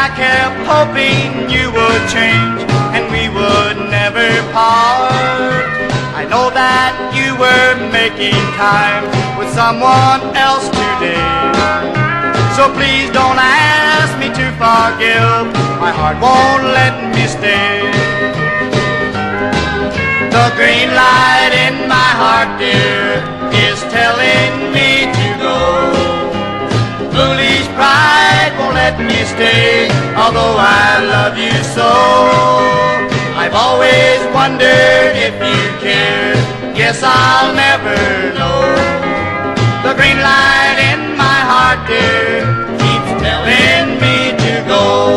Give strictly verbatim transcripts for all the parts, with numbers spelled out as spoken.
I kept hoping you would change and we would never part. I know that you were making time with someone else today. So please don't ask me to forgive, my heart won't let me stay. The green light in my heart, dear, is telling me to go. Foolish pride won't let me stay, although I love you so. I've always wondered if you cared, guess I'll never know. The green light in my heart, dear, keeps telling me to go.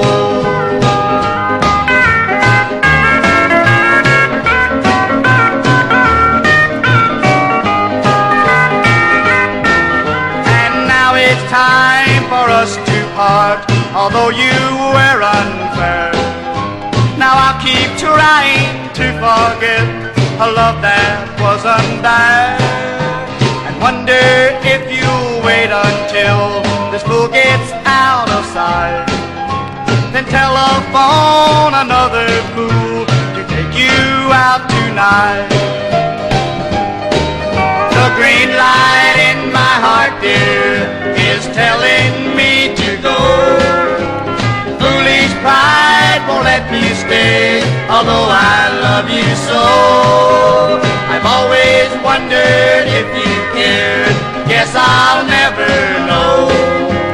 Time for us to part, although you were unfair. Now I'll keep trying to forget a love that wasn't there, and wonder if you'll wait until this fool gets out of sight, then telephone another fool to take you out tonight. The green light in my heart, dear, is telling me to go. Foolish pride won't let me stay, although I love you so. I've always wondered if you cared, guess I'll never know.